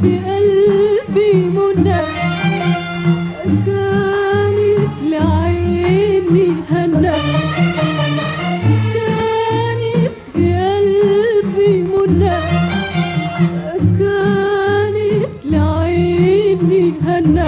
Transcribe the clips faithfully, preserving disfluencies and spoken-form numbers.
في قلبي منى، كانت لعيني هنا، كانت في قلبي منى، كانت لعيني هنا.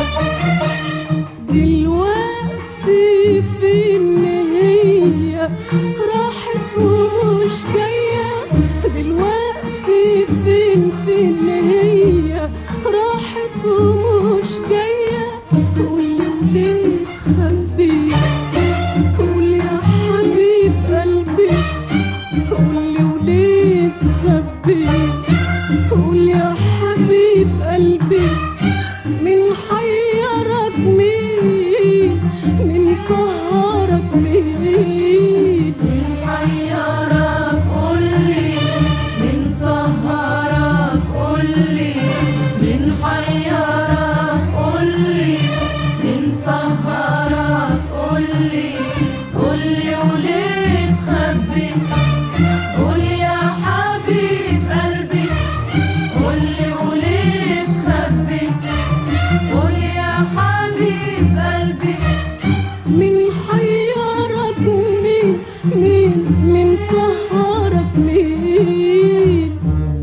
دلوقتي فين هي راحت ومش جاية، دلوقتي فين فين هي راحت ومش جاية. قولي وليه تخبي، قولي يا حبيب قلبي، قولي وليه تخبي، قولي يا حبيب قلبي. من حيرك مين، من سهرك مين، من حيرك قولي، من سهرك قولي، من حيرك قولي، من سهرك قولي. قولي وليه تخبي، قولي يا حبيب قلبي، قولي وليه تخبي، قولي يا حبيب قلبي. من حيرك مين، مين من سهرك مين.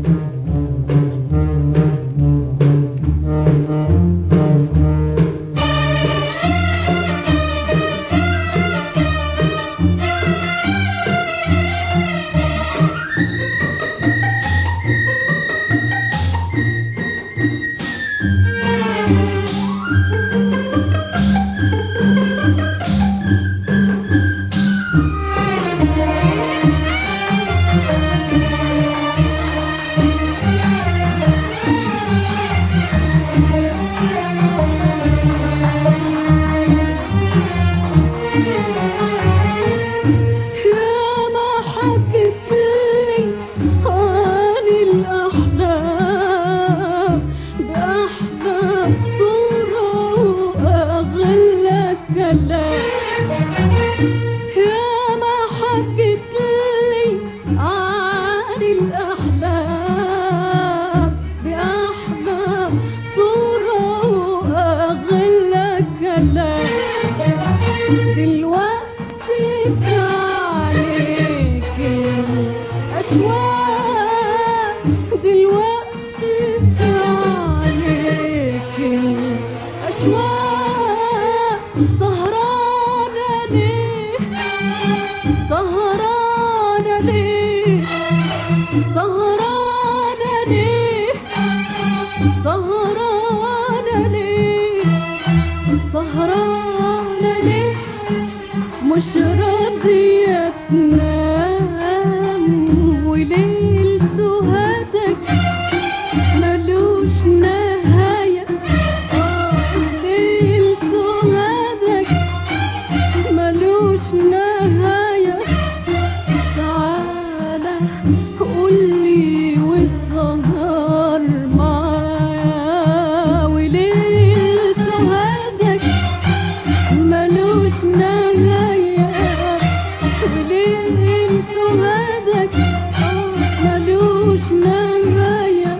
مش راضية تنام، وليل سهادك ملوش نهاية. ليل سهادك ملوش نهاية. تعالى قولي والسهر معايا، وليل سهادك ملوش نهاية، وليل سهادك ملوش نهاية.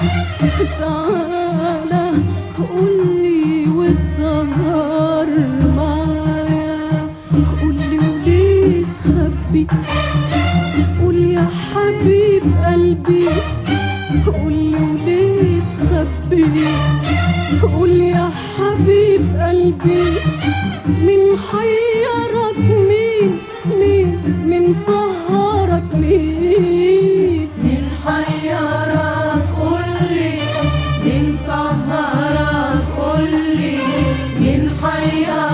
تعالى قولي والسهر معايا، قولي وليه تخبي، قولي يا حبيب قلبي، قولي وليه تخبي، قولي يا حبيب قلبي. من حيرك مين، مين من سهرك مين، من حيرك قولي، من سهرك قولي، من حيرك